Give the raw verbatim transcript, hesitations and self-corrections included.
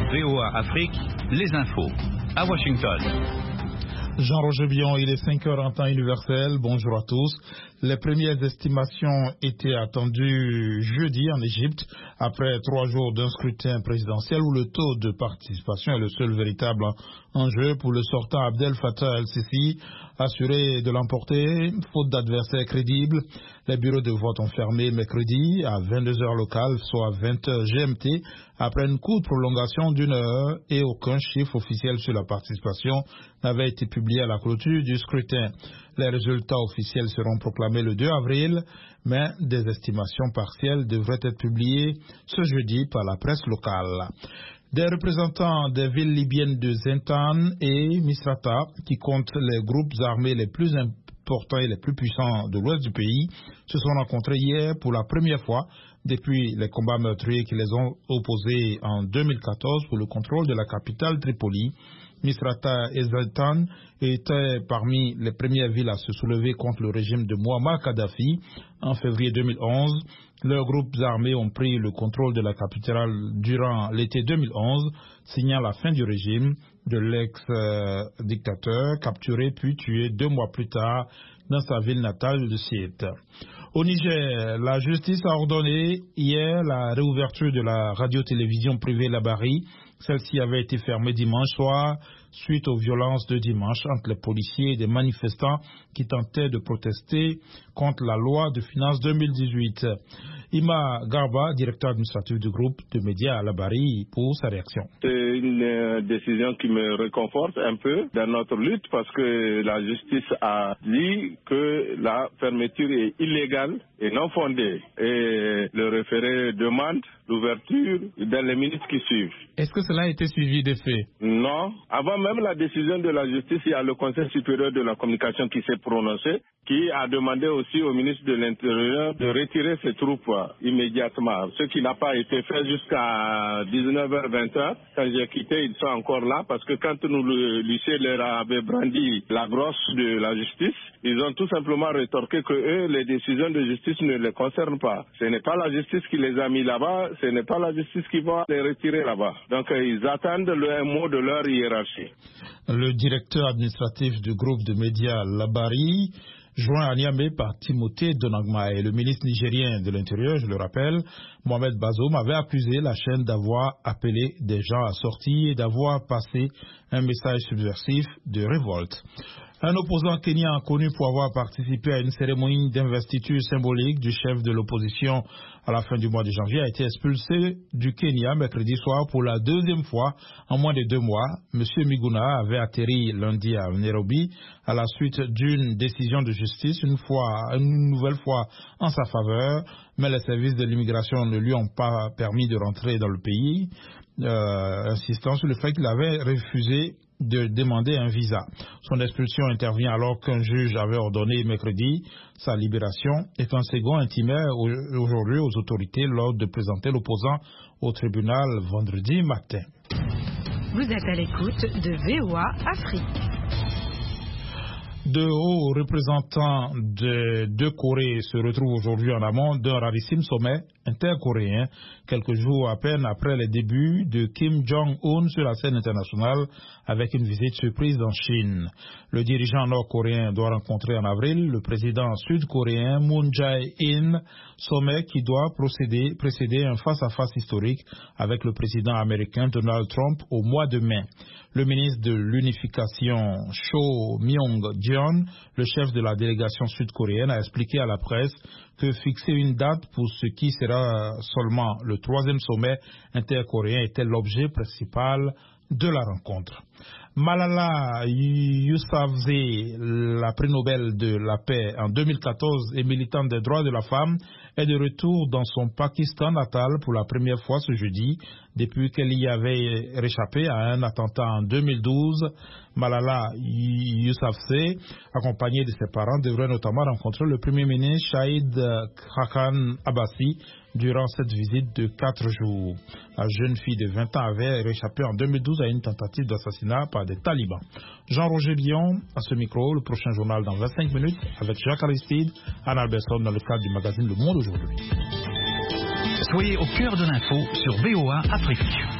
V O A Afrique, les infos. À Washington. Jean-Roger Bion, il est cinq heures en temps universel. Bonjour à tous. Les premières estimations étaient attendues jeudi en Égypte, après trois jours d'un scrutin présidentiel où le taux de participation est le seul véritable enjeu pour le sortant Abdel Fattah el-Sisi, assuré de l'emporter, faute d'adversaires crédibles. Les bureaux de vote ont fermé mercredi à vingt-deux heures locales, soit vingt heures G M T, après une courte prolongation d'une heure et aucun chiffre officiel sur la participation n'avait été publié à la clôture du scrutin. Les résultats officiels seront proclamés le deux avril, mais des estimations partielles devraient être publiées ce jeudi par la presse locale. Des représentants des villes libyennes de Zintan et Misrata, qui comptent les groupes armés les plus importants et les plus puissants de l'ouest du pays, se sont rencontrés hier pour la première fois depuis les combats meurtriers qui les ont opposés en deux mille quatorze pour le contrôle de la capitale Tripoli. Misrata et Zintan étaient parmi les premières villes à se soulever contre le régime de Muammar Kadhafi en février deux mille onze. Leurs groupes armés ont pris le contrôle de la capitale durant l'été deux mille onze, signant la fin du régime de l'ex-dictateur, capturé puis tué deux mois plus tard dans sa ville natale de Sirte. Au Niger, la justice a ordonné hier la réouverture de la radio-télévision privée Labari. Celle-ci avait été fermée dimanche soir suite aux violences de dimanche entre les policiers et des manifestants qui tentaient de protester contre la loi de finances deux mille dix-huit. Ima Garba, directeur administratif du groupe de médias à Labari, pour sa réaction. C'est une euh, décision qui me réconforte un peu dans notre lutte parce que la justice a dit que la fermeture est illégale et non fondée. Et le référé demande l'ouverture dans les minutes qui suivent. Est-ce que cela a été suivi des faits? Non. Avant même la décision de la justice, il y a le Conseil supérieur de la communication qui s'est prononcé, qui a demandé aussi au ministre de l'Intérieur de retirer ses troupes immédiatement. Ce qui n'a pas été fait jusqu'à dix-neuf heures vingt. Quand j'ai quitté, ils sont encore là parce que quand nous, le lycée leur avait brandi la grosse de la justice, ils ont tout simplement rétorqué que eux, les décisions de justice ne les concernent pas. Ce n'est pas la justice qui les a mis là-bas, ce n'est pas la justice qui va les retirer là-bas. Donc ils attendent le mot de leur hiérarchie. Le directeur administratif du groupe de médias Labari, joint à Niamey par Timothée Donagma, et le ministre nigérien de l'Intérieur, je le rappelle, Mohamed Bazoum, avait accusé la chaîne d'avoir appelé des gens à sortir et d'avoir passé un message subversif de révolte. Un opposant kenyan connu pour avoir participé à une cérémonie d'investiture symbolique du chef de l'opposition à la fin du mois de janvier a été expulsé du Kenya mercredi soir pour la deuxième fois en moins de deux mois. Monsieur Miguna avait atterri lundi à Nairobi à la suite d'une décision de justice, une fois, une nouvelle fois en sa faveur, mais les services de l'immigration ne lui ont pas permis de rentrer dans le pays, euh, insistant sur le fait qu'il avait refusé de demander un visa. Son expulsion intervient alors qu'un juge avait ordonné mercredi sa libération et qu'un second intimait aujourd'hui aux autorités lors de présenter l'opposant au tribunal vendredi matin. Vous êtes à l'écoute de V O A Afrique. Deux hauts représentants de deux Corées se retrouvent aujourd'hui en amont d'un rarissime sommet intercoréen, quelques jours à peine après les débuts de Kim Jong-un sur la scène internationale avec une visite surprise en Chine. Le dirigeant nord-coréen doit rencontrer en avril le président sud-coréen Moon Jae-in, sommet qui doit procéder, précéder un face-à-face historique avec le président américain Donald Trump au mois de mai. Le ministre de l'Unification Cho Myong-jeon, le chef de la délégation sud-coréenne, a expliqué à la presse que fixer une date pour ce qui sera seulement le troisième sommet intercoréen était l'objet principal de la rencontre. Malala Yousafzai, la prix Nobel de la paix en deux mille quatorze et militante des droits de la femme, est de retour dans son Pakistan natal pour la première fois ce jeudi, depuis qu'elle y avait réchappé à un attentat en deux mille douze. Malala Yousafzai, accompagnée de ses parents, devrait notamment rencontrer le Premier ministre Shahid Khaqan Abbasi durant cette visite de quatre jours. La jeune fille de vingt ans avait réchappé en deux mille douze à une tentative d'assassinat par des talibans. Jean-Roger Bion, à ce micro, le prochain journal dans vingt-cinq minutes avec Jacques Aristide, Anne Alberson dans le cadre du magazine Le Monde aujourd'hui. Soyez au cœur de l'info sur V O A Afrique.